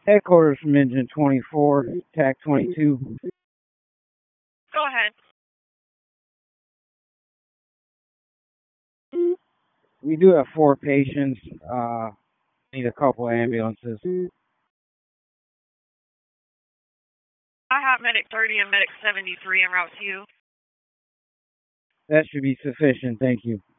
Headquarters from Engine 24, TAC 22. Go ahead. We do have 4 patients. Need a couple ambulances. I have Medic 30 and Medic 73 en route to you. That should be sufficient. Thank you.